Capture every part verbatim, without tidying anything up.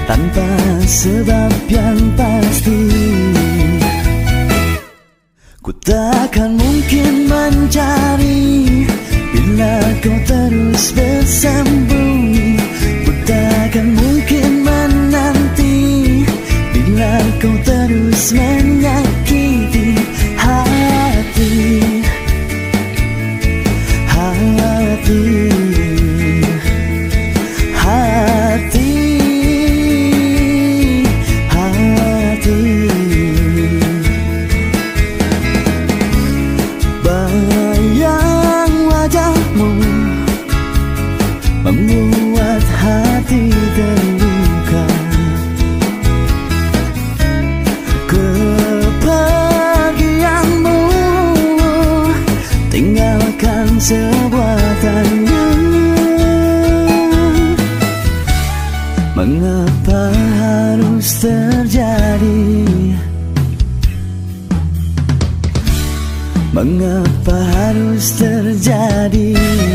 tanpa sebab yang pasti. Ku takkan mungkin mencari bila kau terus bersembunyi. Ku takkan mungkin menanti bila kau terus menyakiti hati, hati, hati, hati. Bayang wajahmu membuat hati terluka. Kepergianmu tinggalkan sebuah tanya. Mengapa harus terjadi? Mengapa harus terjadi?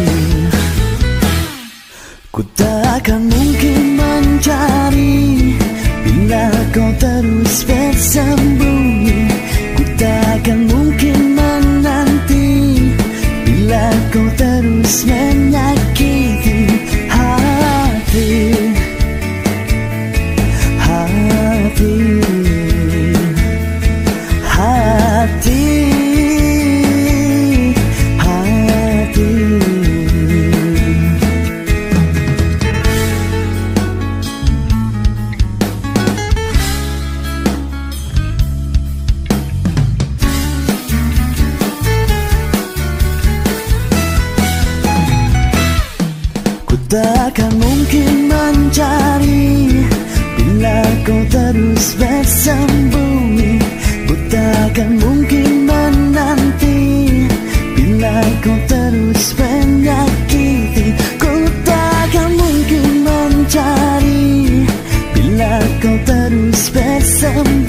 Ku takkan mungkin mencari bila kau terus bersembunyi. Ku takkan mungkin menanti bila kau terus menyakiti hati, hati, hati. Takkan mungkin mencari bila kau terus bersembunyi. Ku takkan mungkin menanti bila kau terus menyakiti. Ku takkan mungkin mencari bila kau terus bersembunyi.